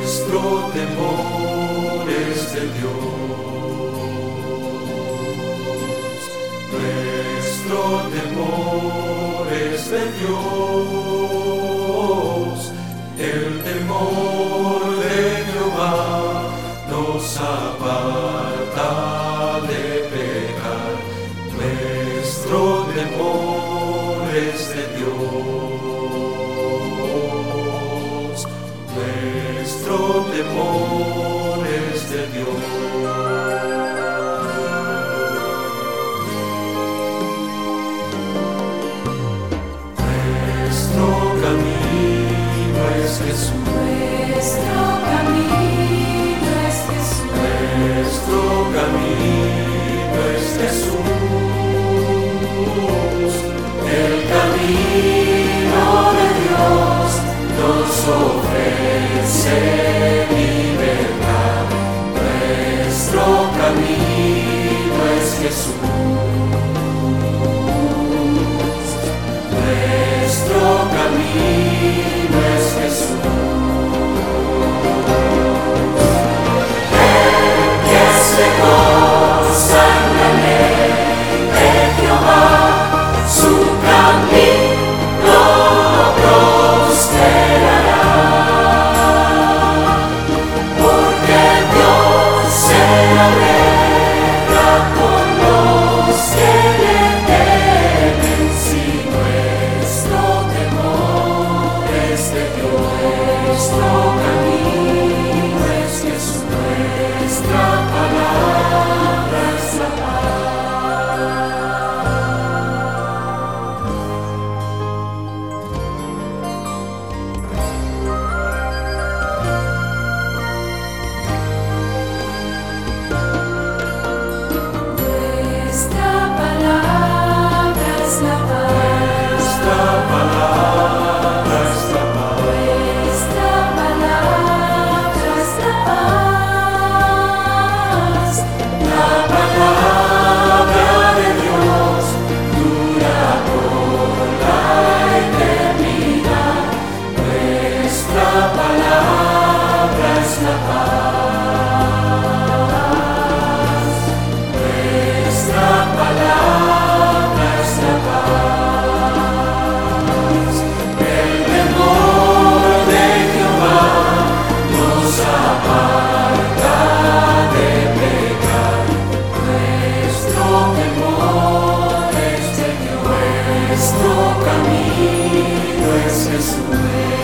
Nuestro temor es de Dios. Nuestro temor es de Dios. El temor de Jehová nos aparta de pecar. Nuestro temor es de Dios. Nuestro temor es de Dios. Nuestro camino es Jesús. Nuestro camino es Jesús. Nuestro camino es Jesús. El camino de Dios nos ofrece libertad. Nuestro camino es Jesús. Nuestro camino es Jesús. El que se goza en la ley de Jehová, su camino prosperará. Porque Dios se alegra con los que le temen. Si nuestro temor es de Dios, nuestro camino es Jesús, nuestra palabra es la paz. Nuestra palabra es la paz. Nuestra palabra es la paz. Nuestra palabra es la paz. La palabra de Dios dura por la eternidad. Nuestra palabra es la paz. Nuestra palabra es la paz. El temor de Jehová nos aparta de pecar. Nuestro temor es de Dios. Nuestro camino es Jesús.